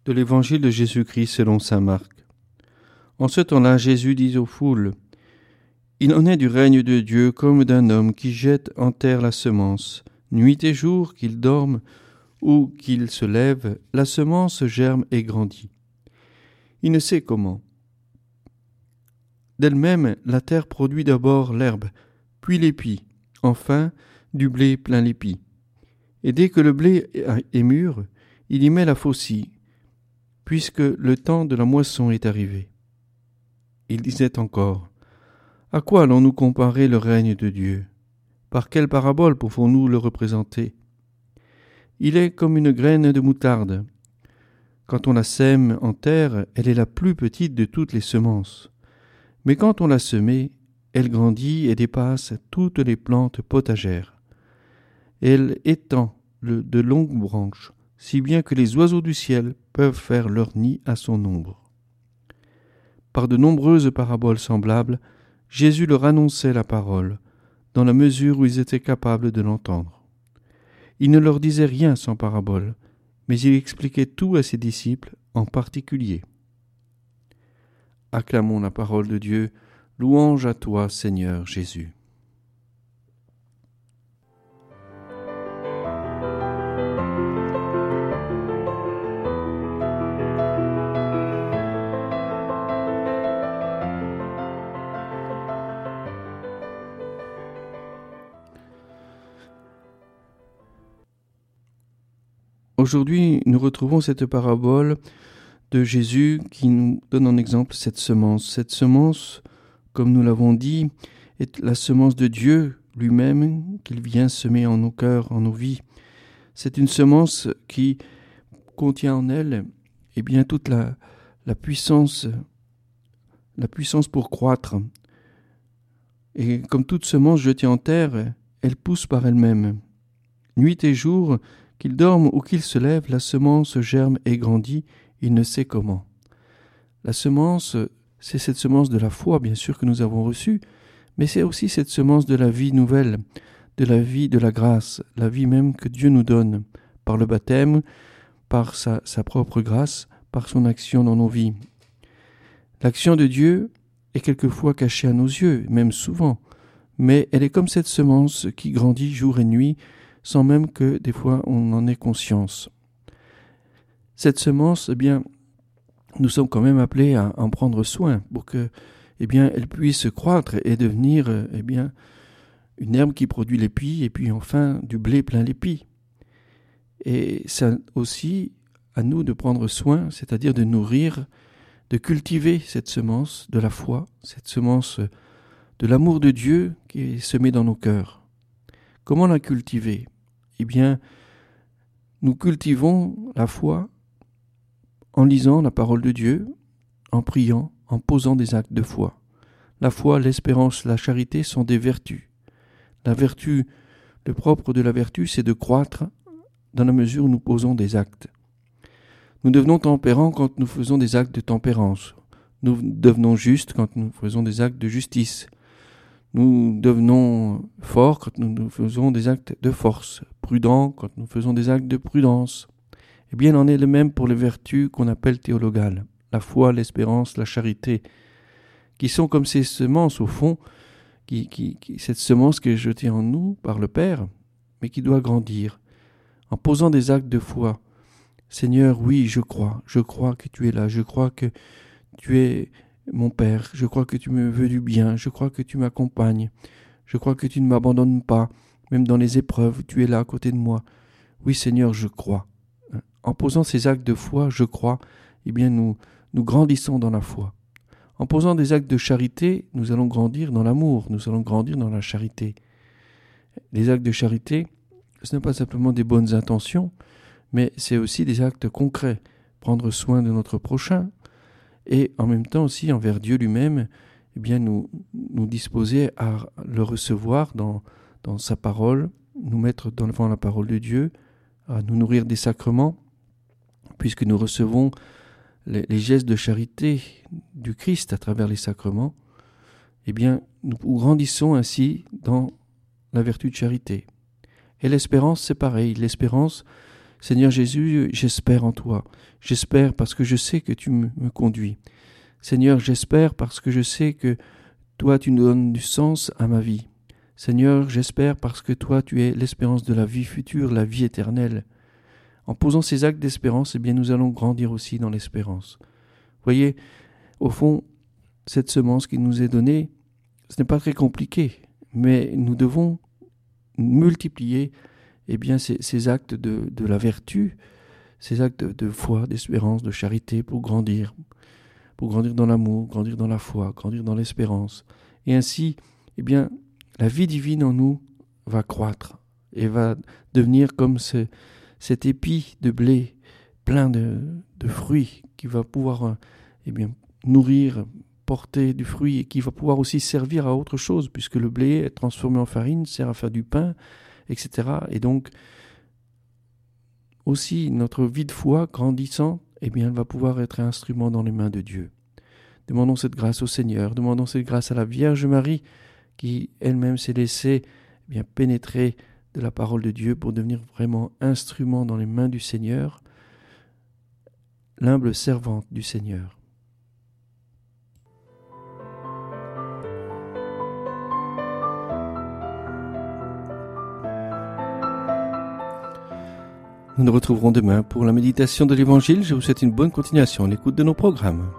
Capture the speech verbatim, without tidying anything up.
De l'évangile de Jésus-Christ selon saint Marc. En ce temps-là, Jésus dit aux foules : « Il en est du règne de Dieu comme d'un homme qui jette en terre la semence. Nuit et jour, qu'il dorme ou qu'il se lève, la semence germe et grandit. Il ne sait comment. D'elle-même, la terre produit d'abord l'herbe, puis l'épi, enfin du blé plein l'épi. Et dès que le blé est mûr, il y met la faucille, puisque le temps de la moisson est arrivé. » Il disait encore : « À quoi allons-nous comparer le règne de Dieu ? Par quelle parabole pouvons-nous le représenter ? Il est comme une graine de moutarde. Quand on la sème en terre, elle est la plus petite de toutes les semences. Mais quand on l'a semée, elle grandit et dépasse toutes les plantes potagères. Elle étend le, de longues branches, si bien que les oiseaux du ciel peuvent faire leur nid à son ombre. » Par de nombreuses paraboles semblables, Jésus leur annonçait la parole, dans la mesure où ils étaient capables de l'entendre. Il ne leur disait rien sans parabole, mais il expliquait tout à ses disciples en particulier. Acclamons la parole de Dieu, louange à toi, Seigneur Jésus. Aujourd'hui, nous retrouvons cette parabole de Jésus qui nous donne en exemple cette semence. Cette semence, comme nous l'avons dit, est la semence de Dieu lui-même qu'il vient semer en nos cœurs, en nos vies. C'est une semence qui contient en elle eh bien, toute la, la puissance, la puissance pour croître. Et comme toute semence jetée en terre, elle pousse par elle-même. Nuit et jour, qu'il dorme ou qu'il se lève, la semence germe et grandit, il ne sait comment. La semence, c'est cette semence de la foi, bien sûr, que nous avons reçue, mais c'est aussi cette semence de la vie nouvelle, de la vie de la grâce, la vie même que Dieu nous donne, par le baptême, par sa, sa propre grâce, par son action dans nos vies. L'action de Dieu est quelquefois cachée à nos yeux, même souvent, mais elle est comme cette semence qui grandit jour et nuit, sans même que des fois on en ait conscience. Cette semence, eh bien, nous sommes quand même appelés à en prendre soin pour que, eh bien, elle puisse croître et devenir, eh bien, une herbe qui produit l'épi et puis enfin du blé plein l'épi. Et c'est aussi à nous de prendre soin, c'est-à-dire de nourrir, de cultiver cette semence de la foi, cette semence de l'amour de Dieu qui est semée dans nos cœurs. Comment la cultiver ? Eh bien, nous cultivons la foi en lisant la parole de Dieu, en priant, en posant des actes de foi. La foi, l'espérance, la charité sont des vertus. La vertu, le propre de la vertu, c'est de croître dans la mesure où nous posons des actes. Nous devenons tempérants quand nous faisons des actes de tempérance. Nous devenons justes quand nous faisons des actes de justice. Nous devenons forts quand nous faisons des actes de force, prudents quand nous faisons des actes de prudence. Eh bien, il en est le même pour les vertus qu'on appelle théologales, la foi, l'espérance, la charité, qui sont comme ces semences au fond, qui, qui, qui, cette semence qui est jetée en nous par le Père, mais qui doit grandir, en posant des actes de foi. Seigneur, oui, je crois, je crois que tu es là, je crois que tu es mon Père, je crois que tu me veux du bien, je crois que tu m'accompagnes, je crois que tu ne m'abandonnes pas, même dans les épreuves, tu es là à côté de moi. Oui Seigneur, je crois. En posant ces actes de foi, je crois, eh bien nous, nous grandissons dans la foi. En posant des actes de charité, nous allons grandir dans l'amour, nous allons grandir dans la charité. Les actes de charité, ce n'est pas simplement des bonnes intentions, mais c'est aussi des actes concrets, prendre soin de notre prochain, et en même temps aussi envers Dieu lui-même, eh bien nous, nous disposer à le recevoir dans, dans sa parole, nous mettre devant la parole de Dieu, à nous nourrir des sacrements, puisque nous recevons les, les gestes de charité du Christ à travers les sacrements, eh bien nous grandissons ainsi dans la vertu de charité. Et l'espérance, c'est pareil. L'espérance, Seigneur Jésus, j'espère en toi. J'espère parce que je sais que tu me, me conduis. Seigneur, j'espère parce que je sais que toi, tu nous donnes du sens à ma vie. Seigneur, j'espère parce que toi, tu es l'espérance de la vie future, la vie éternelle. En posant ces actes d'espérance, eh bien, nous allons grandir aussi dans l'espérance. Voyez, au fond, cette semence qui nous est donnée, ce n'est pas très compliqué, mais nous devons multiplier eh bien, ces, ces actes de, de la vertu, ces actes de, de foi, d'espérance, de charité pour grandir, pour grandir dans l'amour, grandir dans la foi, grandir dans l'espérance. Et ainsi, eh bien, la vie divine en nous va croître et va devenir comme ce, cet épi de blé plein de, de fruits qui va pouvoir eh bien, nourrir, porter du fruit et qui va pouvoir aussi servir à autre chose puisque le blé est transformé en farine, sert à faire du pain, et cetera. Et donc, aussi, notre vie de foi grandissant, eh bien, elle va pouvoir être un instrument dans les mains de Dieu. Demandons cette grâce au Seigneur, demandons cette grâce à la Vierge Marie qui elle-même s'est laissée eh bien, pénétrer de la parole de Dieu pour devenir vraiment instrument dans les mains du Seigneur, l'humble servante du Seigneur. Nous nous retrouverons demain pour la méditation de l'Évangile. Je vous souhaite une bonne continuation à l'écoute de nos programmes.